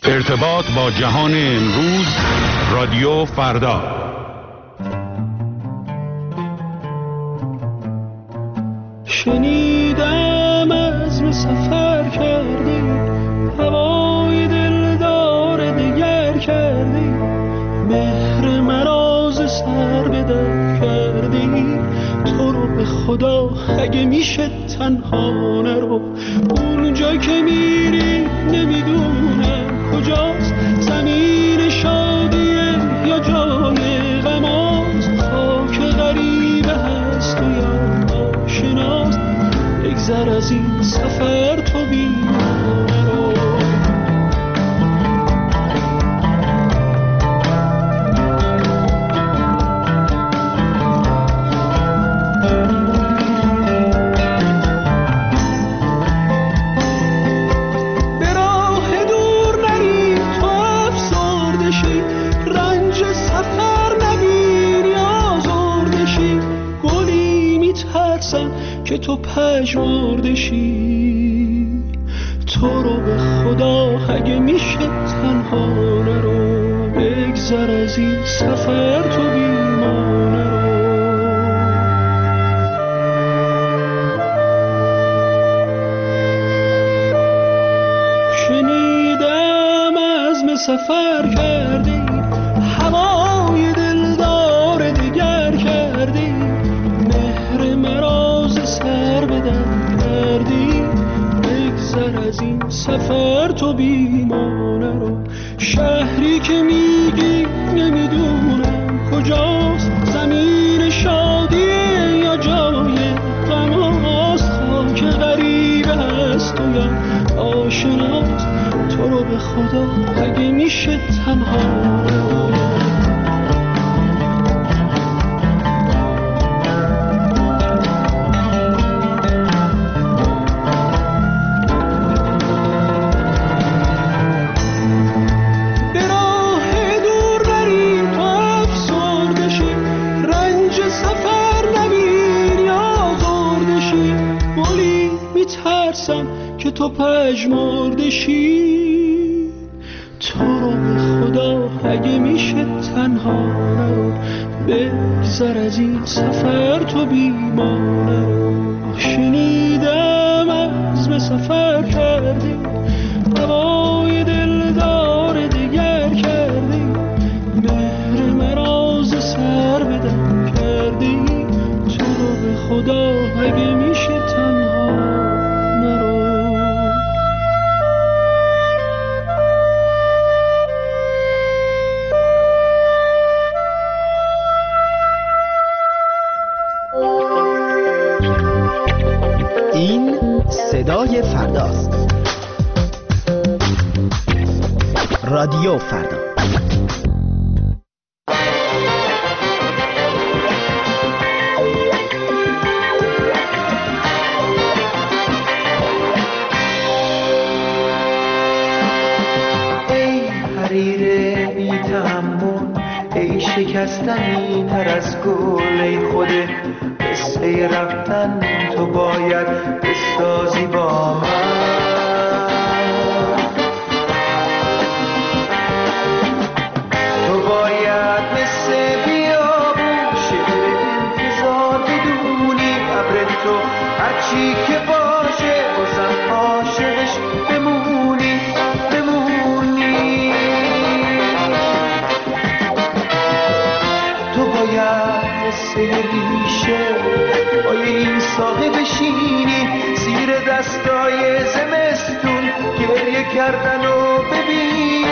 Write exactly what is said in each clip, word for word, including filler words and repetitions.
ارتباط با جهان امروز، رادیو فردا. شنیدم عزم سفر کردی، هوای دلدار دگر کردی، مهر مراز سر به در کردی. تو رو به خدا اگه میشه تنها نرو، اونجا که میری نمیدونم کجاست، زمین شادیه یا جای غماست، خاک غریبه هست و یا آشناست. بگذر از این سفر تو بیمار رو. که تو پژمرده شی، تو رو به خدا اگه میشه تنها نرو، بگذر از این سفر تو بیمانه رو. شنیدم عزم سفر کردی، هوای دلدار دگر کردی، مهر مراز سر بدن کردی. بگذر از این سفر تو بیمانه رو. شهری که میگی نمیدونم کجاست، زمین شادیه یا جای غماست، خاک غریبه هست و یا آشناست. تو رو به خدا اگه میشه تنها رو. که تو پژمرده شی، تو رو به خدا اگه میشه تنها نرو، بگذر از این سفر تو بیمانه رو. شنیدم عزم سفر کردی، هوای دلدار دگر کردی، مهر مراز سر بدن کردی. تو رو به خدا اگه میشه تنها صدای فرداست. رادیو فردا. ای حریر بی تحمل، ای شکستنی تر از گل، ای خود قصه رفتن تو باید بسازی با من. تو باید مثل بیابون شعر انتظار بدونی، ابر تو هرچی که باشه بازم عاشقش بمونی بمونی. تو باید مثل ریشه پای این ساقه بشینی، زیر دستای زمستون گریه کردن و ببینی.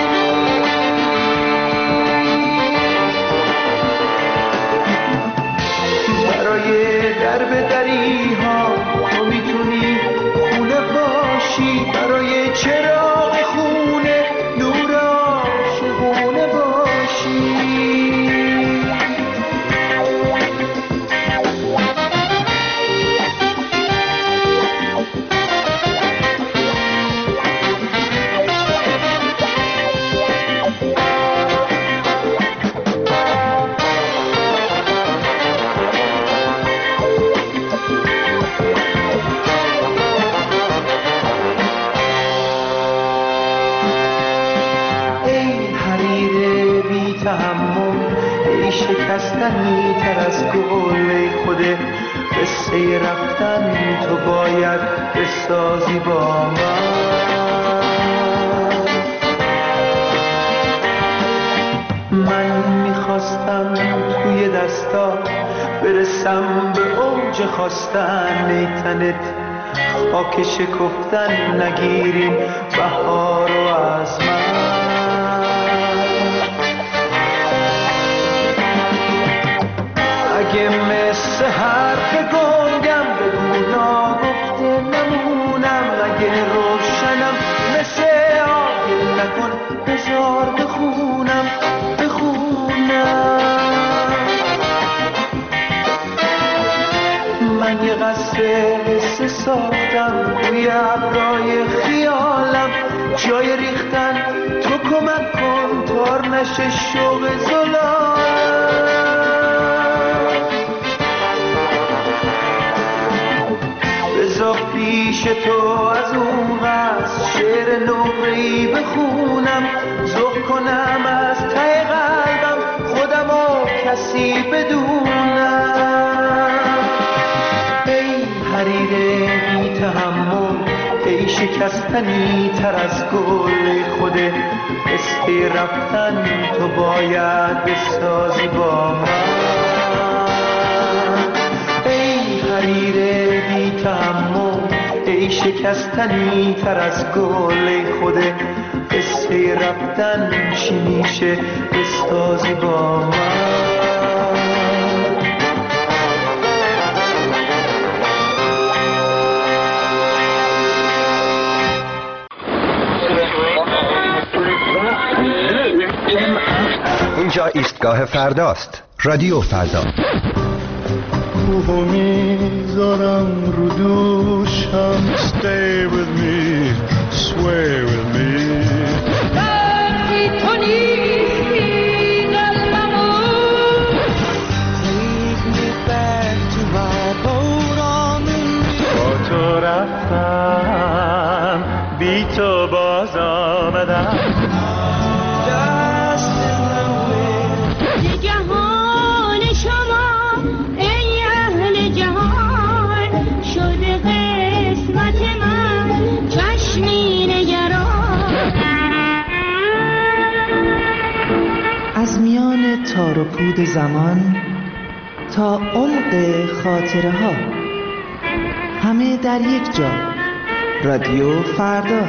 برای درب دری ها تو میتونی خونه باشی، برای چراغ خونه نور عاشقونه باشی. تحمل ای شکستنی تر از گل ای خوده قصه رفتن تو باید بسازی با من. من میخواستم توی دستا برسم به اوج خواستن ای تنت خاک شکفتن نگیریم بهار رو از من. اگه مثل حرف گنگم بگو ناگفته نمونم، اگه روشنم مثل آگل نکن بذار بخونم بخونم. من یه قصر حس ساختم روی ابرای خیالم جای ریختن تو کمک کن تار نشه شوق زلالم. بذار پیش تو از اون قصر شعر نقره‌ای بخونم ذوق کنم از ته قلبم خودم و کسی بدونم. ای حریر بی تحمل ای شکستنی تر از گل ای خوده قصه رفتن تو باید بسازی با من. ای حریر بی تحمل ای شکستنی تر از گل ای خوده قصه رفتن چی میشه بسازی با من. اینجا ایستگاه فرداست. رادیو فردا. کوهو میذارم رو دوشم Stay with me, sway with me. وقتی تو نیستی قلبمو Take me back to my boat on the با تو رفتم بی تو باز آمدم. از میان تار و پود زمان تا عمق خاطره ها همه در یک جا. رادیو فردا.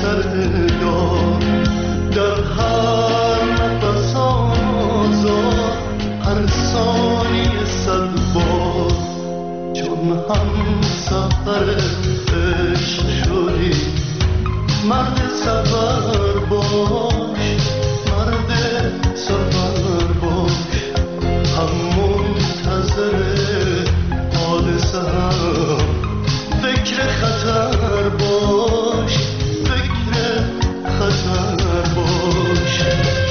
سر دار در هر نفس آزاد هر ثانیه صد بار چون هم سفر عشق شدی مرد سفر باش مرد سفر باش هم منتظر حادثه هم فکر خطر باش فکر خطر باش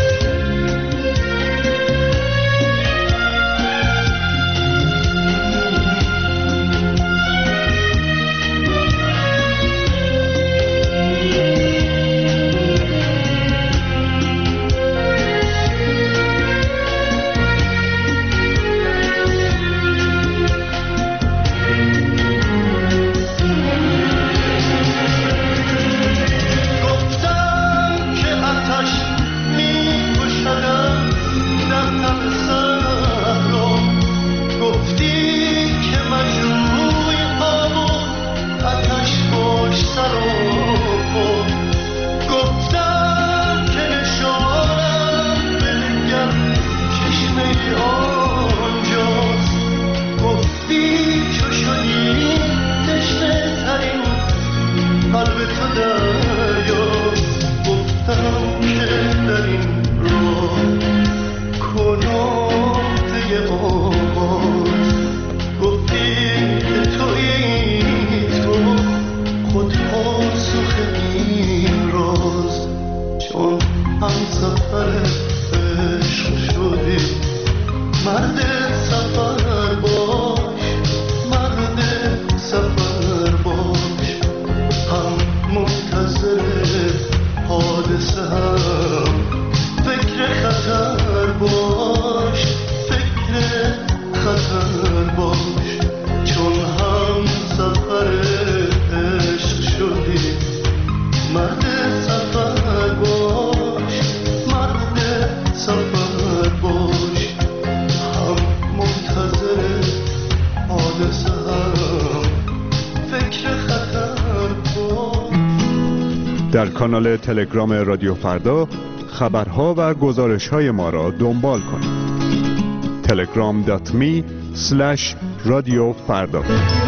در کانال تلگرام رادیو فردا خبرها و گزارش‌های ما را دنبال کنید. تلگرام دات می اسلش رادیو فردا.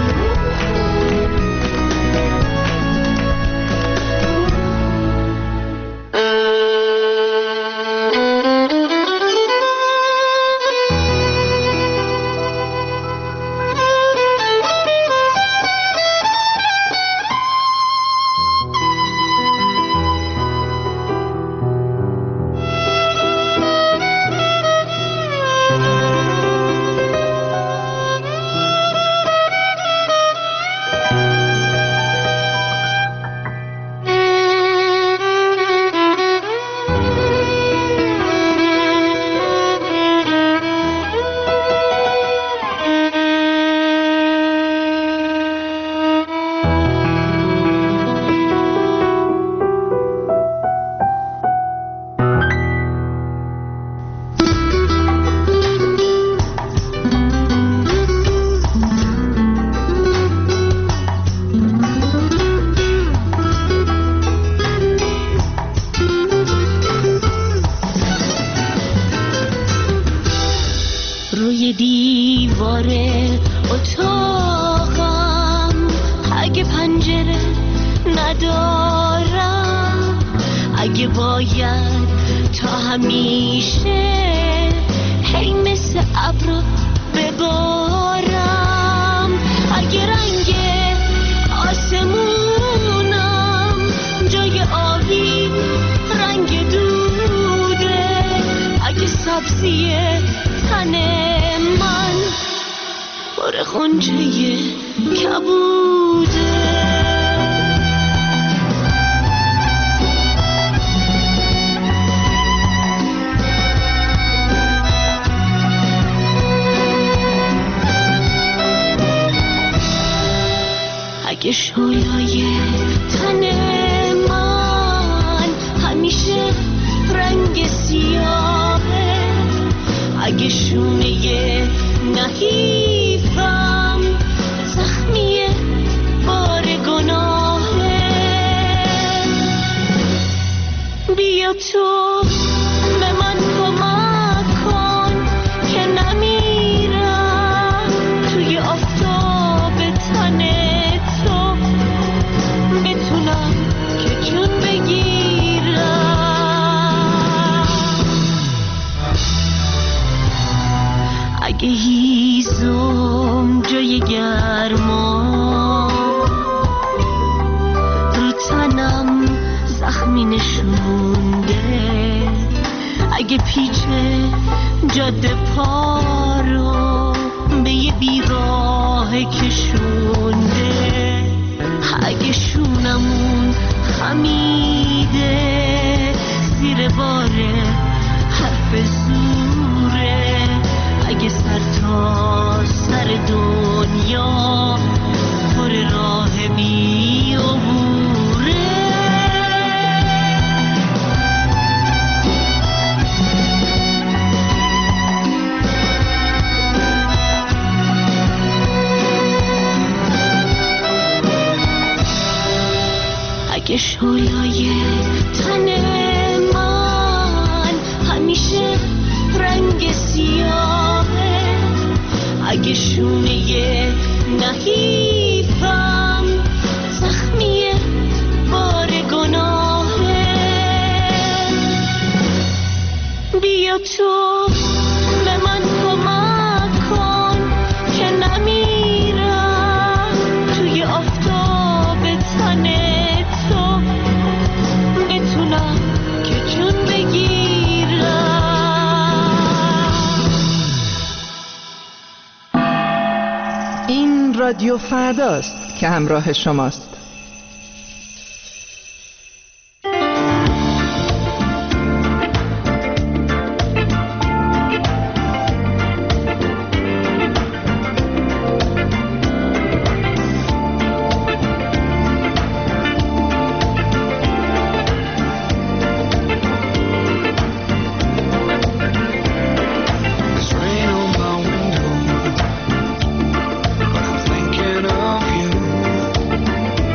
اگه شعله‌ی تن من همیشه رنگ سیاهه، اگه شونه نحیفم زخمیه بیا تو به من کمک کن که نمیرم توی آفتاب تن تو، بتونم که جون بگیرم. اگه هیزم جای گرما رو تنم زخمی نشونده، اگه پیچه جاده پا رو به یه بیراه کشونده، اگه شونمون خمیده زیر باره حرف زوره، اگه سر تا سر دنیا پر راه بی عبوره. اگه شعله‌ی تن من همیشه رنگ سیاهه، اگه شونه نحیفم زخمی بار گناهه، بیا تو به من کمک کن که نمیرم توی آفتاب تن تو، بتونم که جون بگیرم. این رادیو فرداست که همراه شماست. Thinking of you.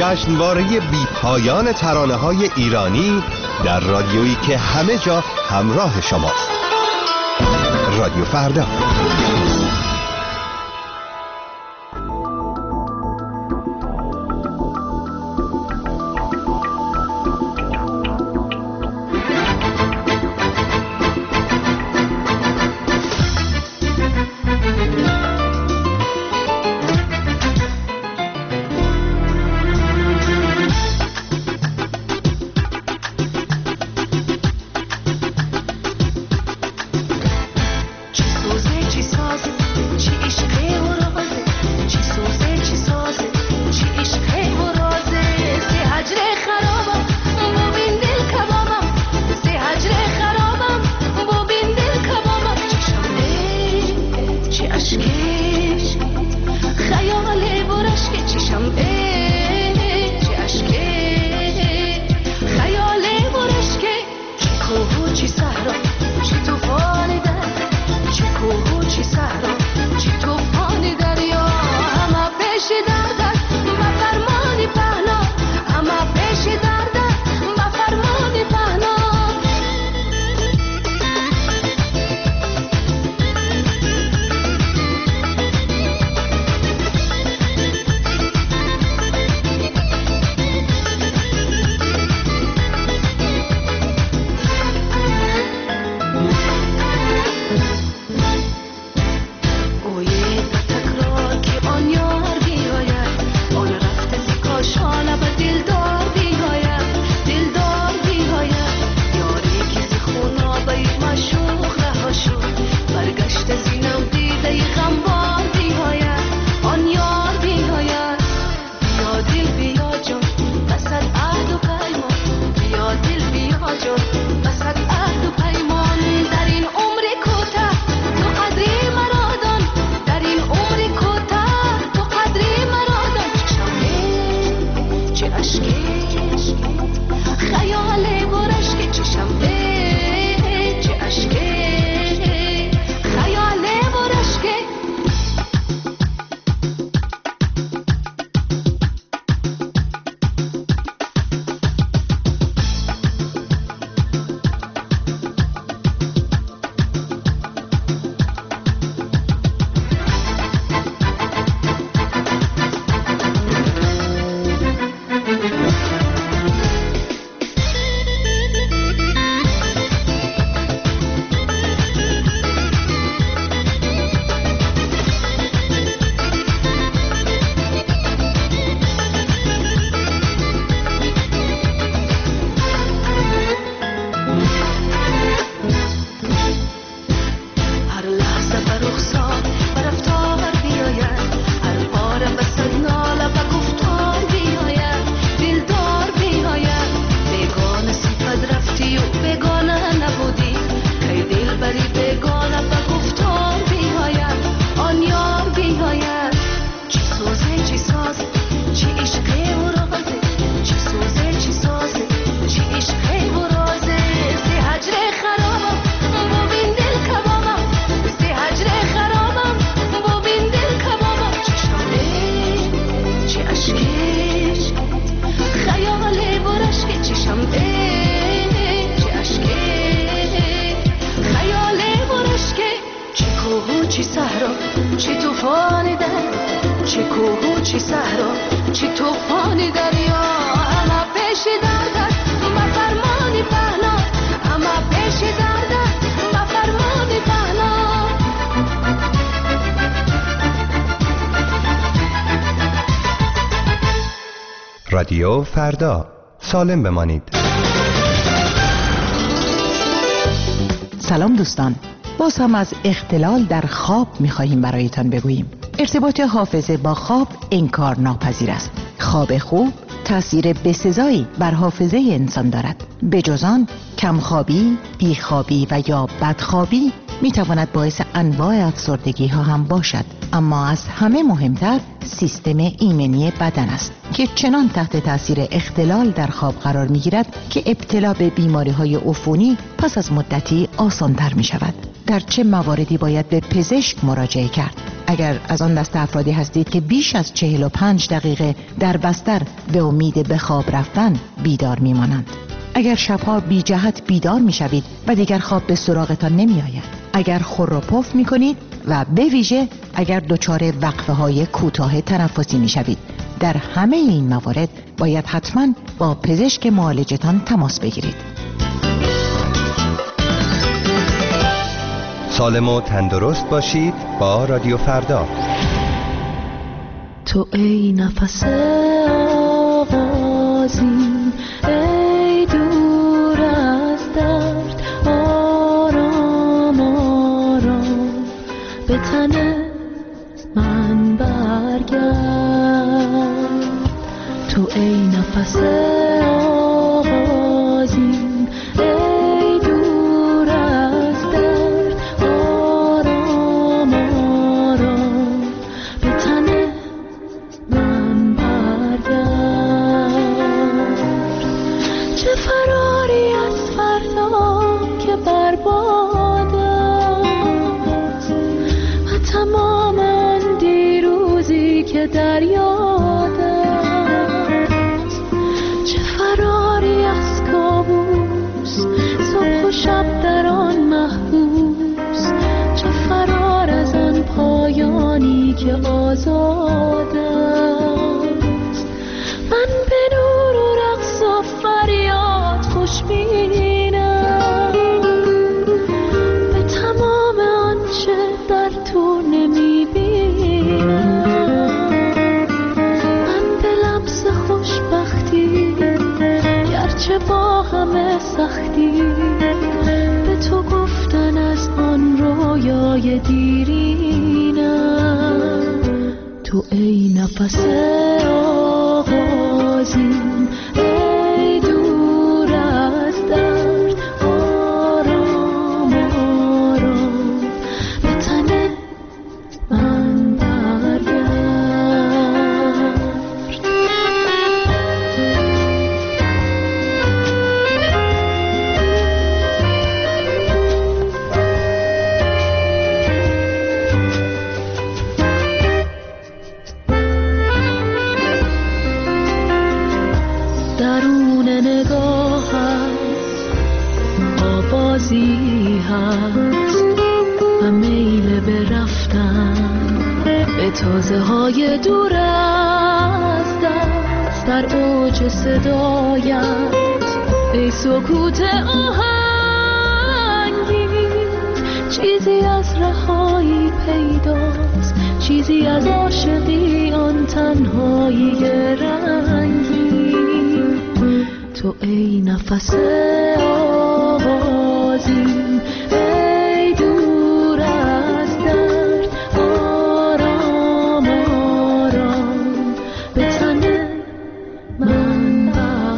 جشنواره بی‌پایان ترانه‌های ایرانی در رادیویی که همه جا همراه شماست. رادیو فردا. رادیو فردا، سالم بمانید. سلام دوستان، باز هم از اختلال در خواب می‌خواهیم برایتان بگوییم. ارتباط حافظه با خواب انکار ناپذیر است. خواب خوب تأثیر بسزایی بر حافظه انسان دارد. به جز آن، کمخوابی، بیخوابی و یا بدخوابی میتواند باعث انواع افسردگی ها هم باشد. اما از همه مهمتر سیستم ایمنی بدن است که چنان تحت تاثیر اختلال در خواب قرار میگیرد که ابتلا به بیماری های عفونی پس از مدتی آسانتر می شود. در چه مواردی باید به پزشک مراجعه کرد؟ اگر از آن دست افرادی هستید که بیش از چهل و پنج دقیقه در بستر به امید به خواب رفتن بیدار میمانند. اگر شبها بی جهت بیدار میشوید و دیگر خواب به سراغتان نمی آید. اگر خور و پف می کنید و به ویژه اگر دچار وقفه های کوتاه تنفسی می شوید. در همه این موارد باید حتما با پزشک معالجتان تماس بگیرید. سالم و تندرست باشید با رادیو فردا. تو ای نفس آغازی، ای دور از درد، آرام آرام به تن من برگرد. تو ای نفس آغازی، ای دور از درد، آرام آرام به تن من برگرد. چه فراری از فردا که برباد است و تمام آن دیروزی که در یاد است. چه فراری از کابوس، صبح و شب در آن محبوس. چه فرار از آن پایانی که آزاد است. من به نور و رقص و فریاد خوشبینم، به تمام آنچه در تو نمیبینم. من به لمس خوشبختی، گرچه با همه سختی، به تو گفتن از آن رویای دیرینم. تو ای نفس آغازین، ای دور از درد، آرام آرام به تن من برگرد. درون نگاهت آوازی هست و میل به رفتن به تازه های دور از دست. در اوج صدایت ای سکوت آهنگی، چیزی از رهایی پیداست، چیزی از عاشقی آن تنهایی رنگی. تو ای نفس آغازین، ای دور از درد، آرام آرام به تن من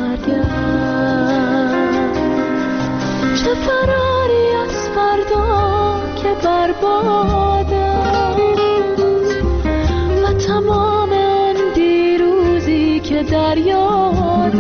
برگرد. چه فراری از فردا که برباد است و تمام آن دیروزی که در یاد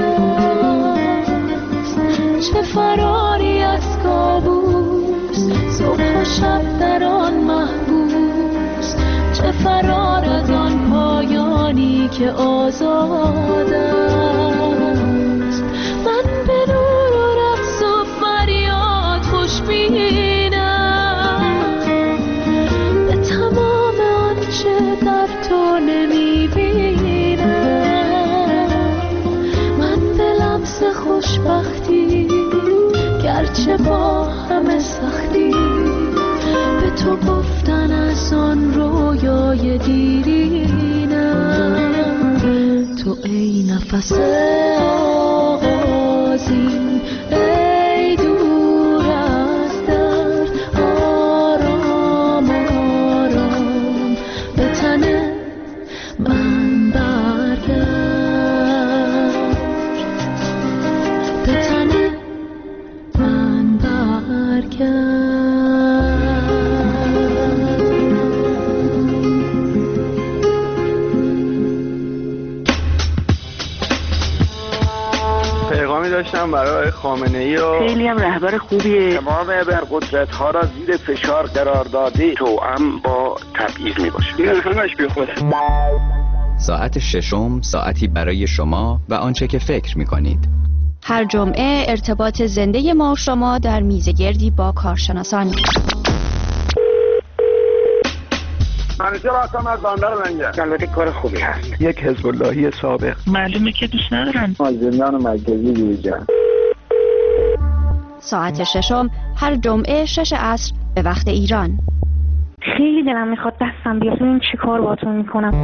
است. چه فراری از کابوس، صبح و شب در آن محبوس. چه فرار از آن پایانی که آزاد است. من به نور و رقص و فریاد خوشبینم، به تمام آنچه در تو نمیبینم. من به لمس خوشبختی، گرچه با همه سختی، به تو گفتن از آن رویای دیرینم. تو ای نفس آغازین، ای دور از درد، آرام آرام به تن من برگرد. به تن من برگرد. میکنم برای خامنه‌ای و خیلی هم رهبر خوبیه. تمام ابرقدرت ها را زیر فشار قرار داده، توأم با تبعیض میباشه. این همش بی خوده. ساعت ششم ساعتی برای شما و آنچه که فکر میکنید. هر جمعه ارتباط زنده ما و شما در میزگردی با کارشناسان. منیجر هستم از بندر لنگر. البته کار خوبی هست. یک حزب اللهی سابق. معلومه که دوست ندارن. مازندران و مرکزی دیجا. ساعت ششم هر جمعه شش عصر به وقت ایران. خیلی دلم میخواد دستم بیاد ببینم چی کار باهاتون میکنم.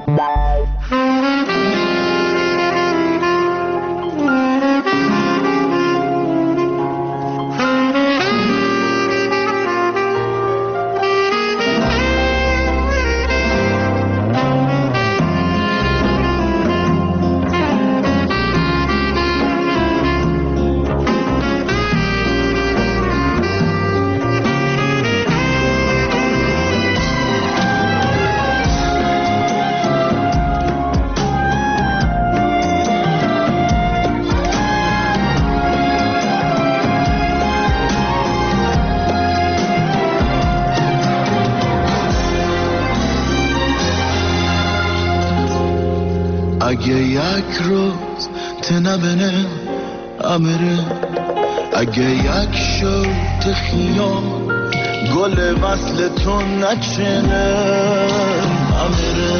اگه یک روز تنبنه امره، اگه یک شرط خیال گل وصل تو نچنه امره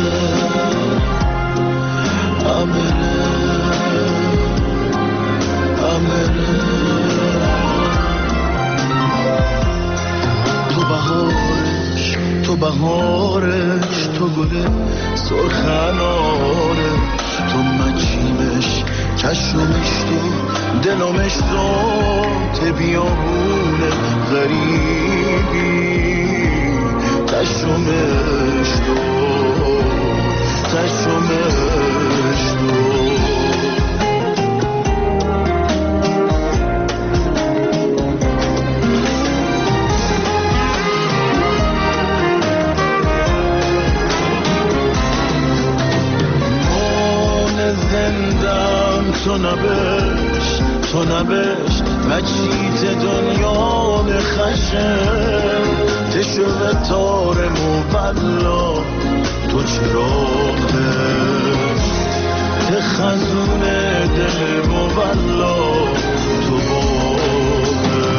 امره امره تو بهارش تو بهارش تو گل سرخناره، تو مچیمش چشمش تو دلمش ذات بیامونه غریبی چشمش تو چشمش تو زندم تو نبشت تو نبشت مچیت دنیا خشم تشو به تار مولا تو چراغه تخزون دل مولا تو باغه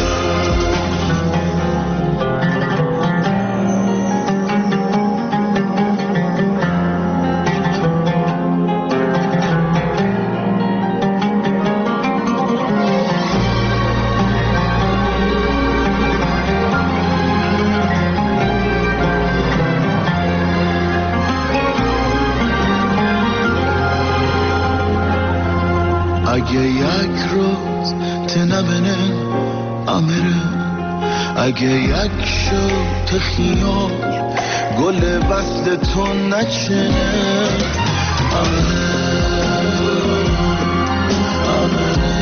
اگه یک روز تنبنه امره، اگه یک شرط خیال گل وصل تو نچنه امره امره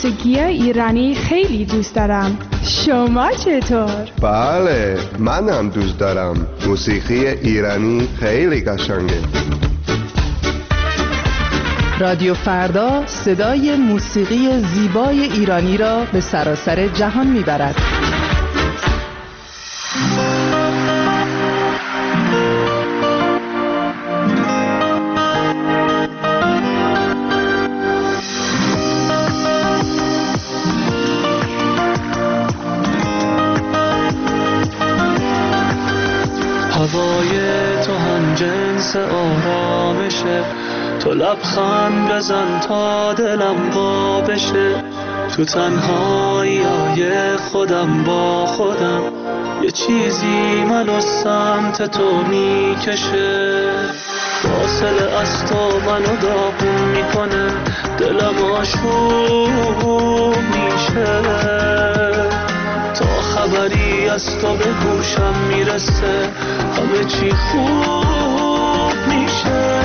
موسیقی ایرانی خیلی دوست دارم. شما چطور؟ بله، منم دوست دارم. موسیقی ایرانی خیلی قشنگه. رادیو فردا صدای موسیقی زیبای ایرانی را به سراسر جهان میبرد. هوای تو هم جنس آرامشه، تو لبخند بزن تا دلم وا بشه. تو تنهایی های خودم با خودم، یه چیزی منو سمت تو میکشه. فاصله از تو منو داغون میکنه، دلم آشوب میشه. تا خبری از تو به گوشم میرسه، همه چی خوب میشه.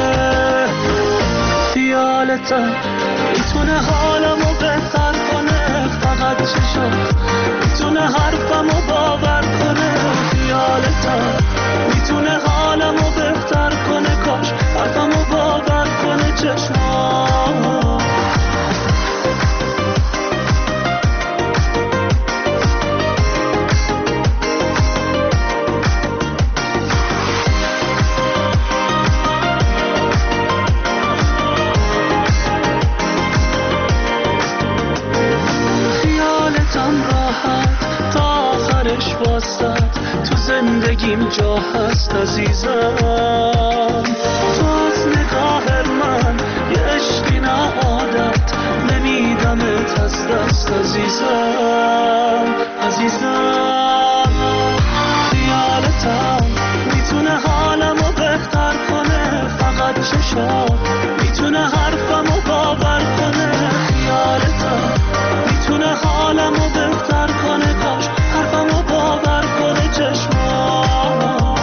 خیالتم میتونه حالمو بهتر کنه، فقط چشم میتونه حرفمو باور کنه. خیالتم میتونه حالمو بهتر کنه، کاش حرفمو باور کنه چشمام. تو زندگیم جا هست عزیزم. تو از نگاه من یه عشقی نه عادت، نمیدمت از دست عزیزم. عزیزم خیالتم میتونه حالمو بهتر کنه، فقط چشم میتونه حرفمو باور کنه. خیالتم میتونه حالمو بهتر کنه، کاش حرفمو باور کنه چشمات.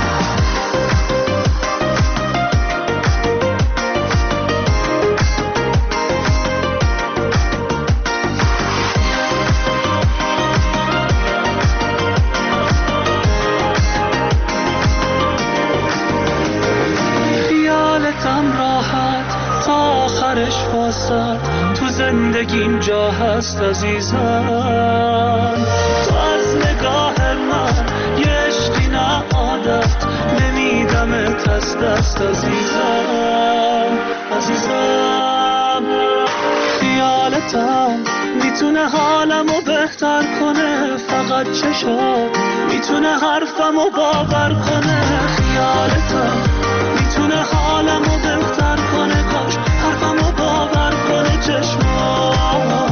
خیالتم راحت تا آخرش واسد، تو زندگیم جا هست عزیزم. تو از نگاه من یه عشقی نه عادت، نمیدمت از دست عزیزم. عزیزم خیالتم میتونه حالمو بهتر کنه، فقط چشم میتونه حرفمو باور کنه. خیالتم میتونه حالمو بهتر کنه، کاش حرفمو باور کنه چشمات.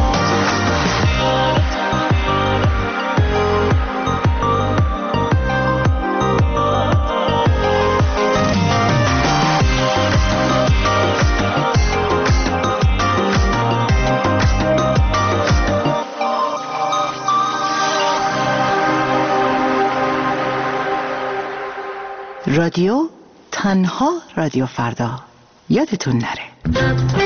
رادیو تنها رادیو فردا، یادتون نره.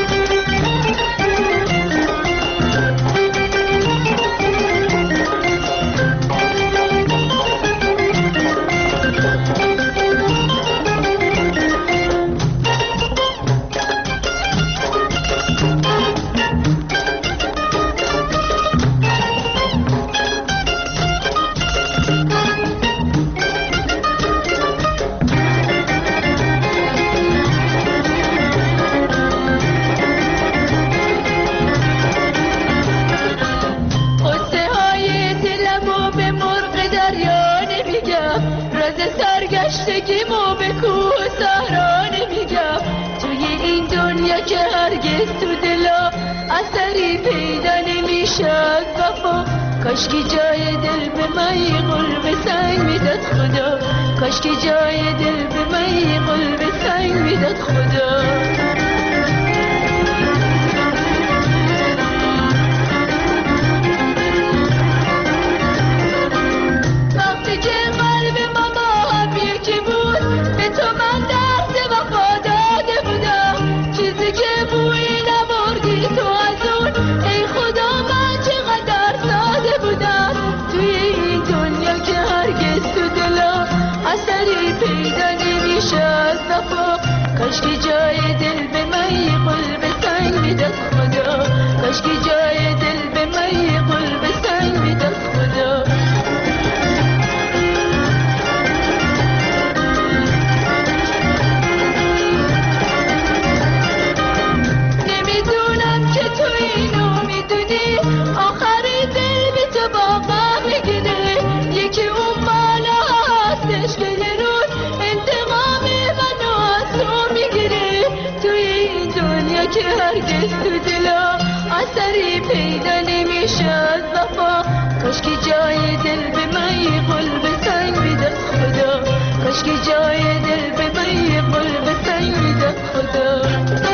سرگشتگیمو به کوه صحرا نمیگم، توی این دنیا که هرگز تو دلا اثری پیدا نمیشد وفا. کاشکی جای دل به من یه قلب سنگ میداد خدا، کاشکی جای دل به من یه قلب سنگ میداد خدا. چیزی که بوی نبردی تو از اون، ای خدا کاشکی جای دل به من یه قلب سنگ میداد خدا کاشکی جای دل به من یه قلب سنگ میداد خدا نمیدونم که تو اینو میدونی آخر دل به تو باقا میگیره یکی اون بالا هستش که یه روز انتقام منو از تو میگیره توی این دنیا که هرگز تو دلا اثری پیدا نمیشه از وفا کاشکی جای دل به من یه قلب سنگ میداد خدا کاشکی جای دل به من یه قلب سنگ میداد خدا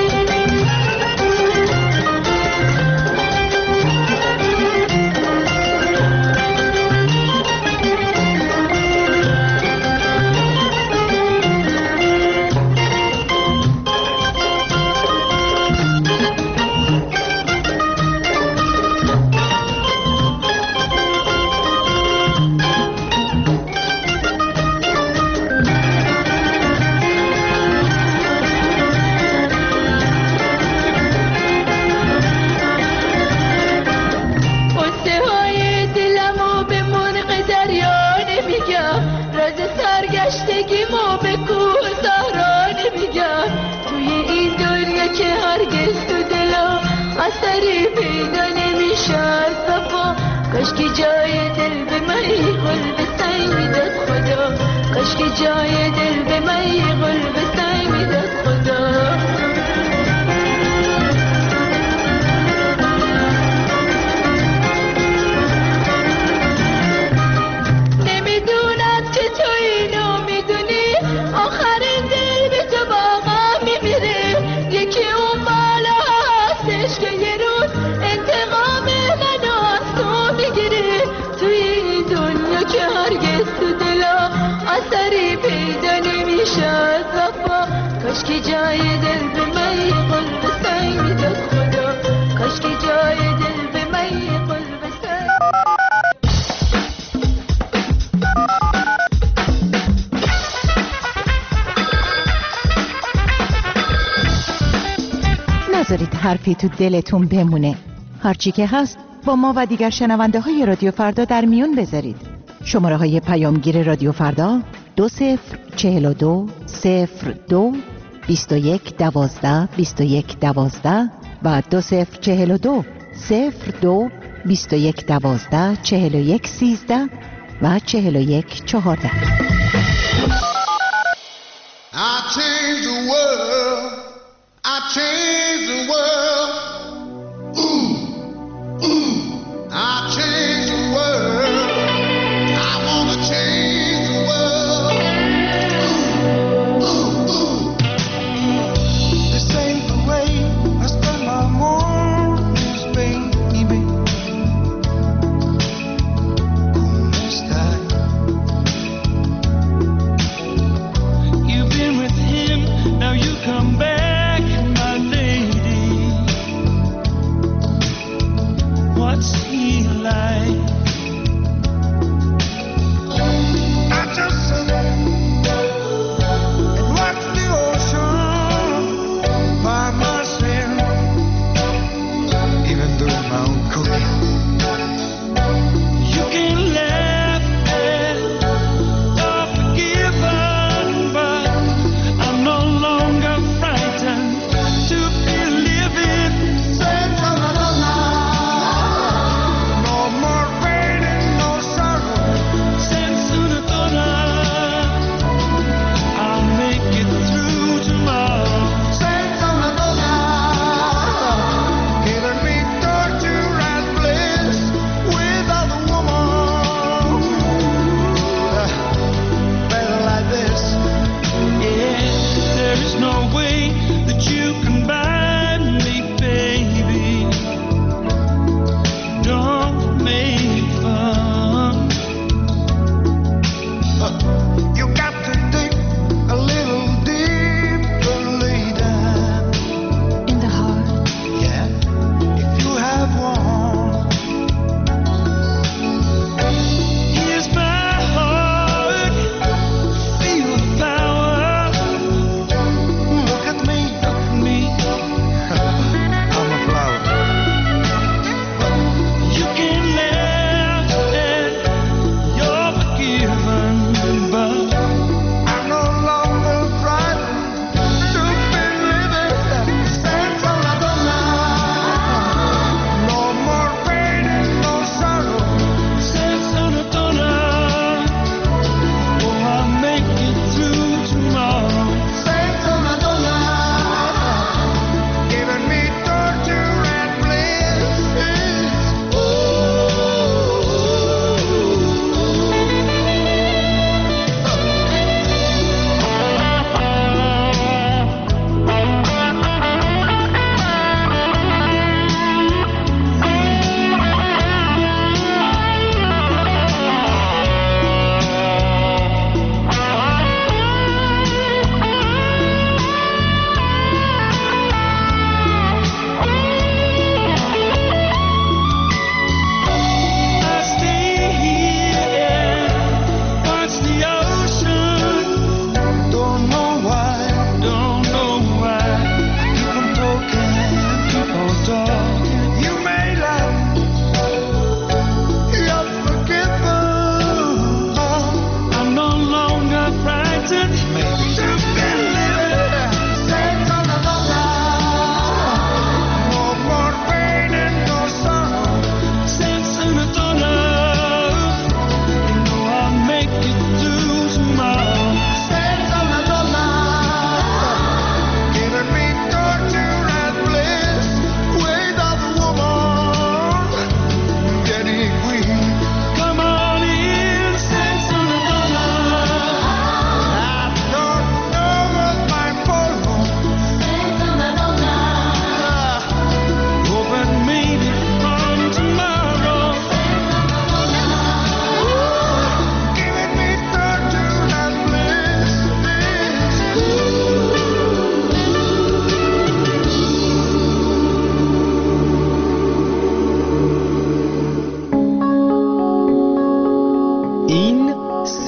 کاشکی جای دل به من یه قلب سنگ میداد خدا کاشکی جای دل به من یه قلب سنگ میداد خدا نمیدونم که تو اینو میدونی آخر دل به تو باقا میمیره یکی اون بالا هستش که یه روز انتقام منو از تو میگیره توی این دنیا که هرگز تو دلا اثری پیدا نمیشه از وفا کاشکی جای دل به من یه قلب سنگ میداد خدا کاشکی جای دل به من یه قلب سنگ نذارید حرفی تو دلتون بمونه. هرچی که هست با ما و دیگر شنونده های رادیو فردا در میون بذارید. شماره های پیامگیر رادیو فردا دو صفر چهل و دو صفر دو بیست و یک دوازده بیست و یک دوازده و دو صفر چهل و دو صفر دو بیست و یک دوازده چهل و یک سیزده و چهل و یک چهارده. I change the world, I change the world, ooh, ooh, I change the world, I wanna change the world, ooh, ooh, ooh. This ain't the way I spend my mornings, baby. ¿Cómo estás? You've been with him, now you come back, my lady.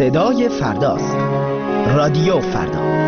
صدای فرداست. رادیو فردا.